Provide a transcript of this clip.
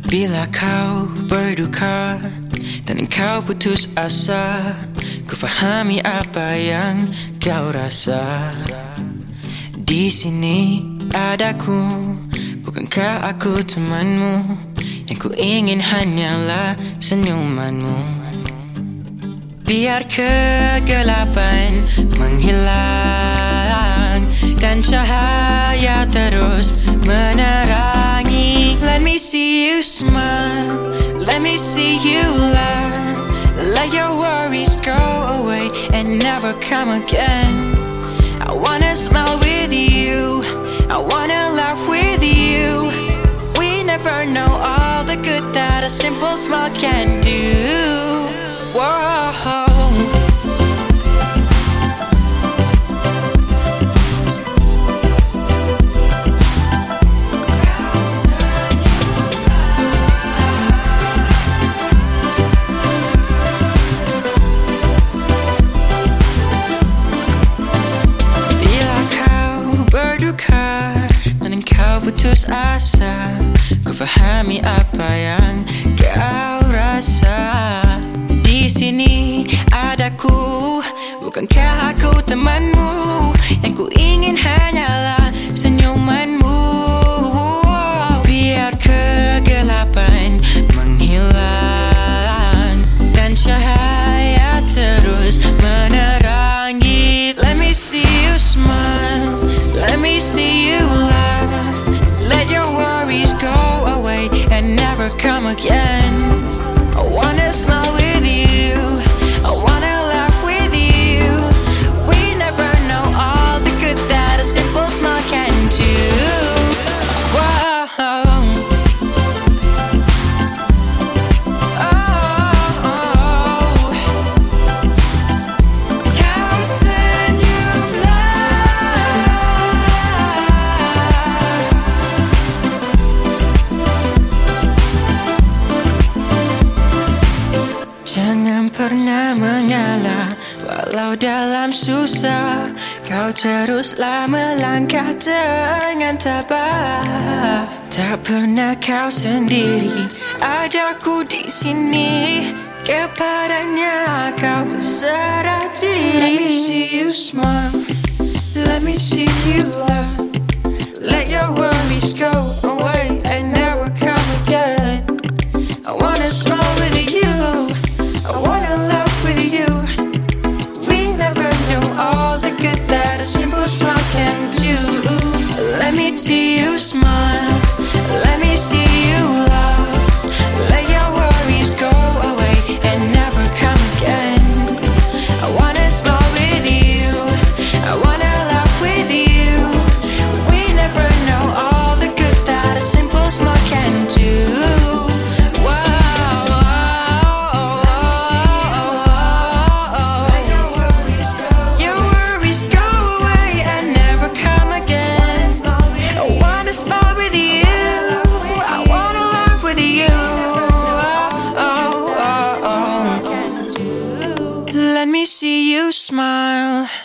Bila kau berduka dan engkau putus asa, ku fahami apa yang kau rasa. Di sini adaku, bukankah aku temanmu? Yang ku ingin hanyalah senyumanmu. Biar kegelapan menghilang dan cahaya terus menerangi. Let me see you smile, let me see you laugh. Let your worries go away and never come again. I wanna smile with you, I wanna laugh with you. We never know all the good that a simple smile can do. Whoa. Dan engkau putus asa, ku fahami apa yang kau rasa. Di sini adaku, bukankah aku temanmu? Yang ku ingin hanyalah senyumanmu. Biar kegelapan menghilang dan cahaya terus menerangi. Let me see you smile, let me see you laugh. Let your worries go away and never come again. I wanna smile with you, I wanna laugh with you. We never know all the good that a simple smile can do. Whoa. Jangan pernah mengalah, walau dalam susah. Kau teruslah melangkah dengan tabah. Tak pernah kau sendiri, adaku di sini. Kepadanya kau berserah diri. Let me see you smile, let me see you laugh. Let your worries go away and never come again. I wanna smile with you, I wanna laugh with you. We never know all the good that a simple smile can do. Let me see you smile, let me see you laugh. Let your worries go away and never come again. I wanna smile with you, I wanna laugh with you. We never know all the good that a simple smile can do. Let me see you smile.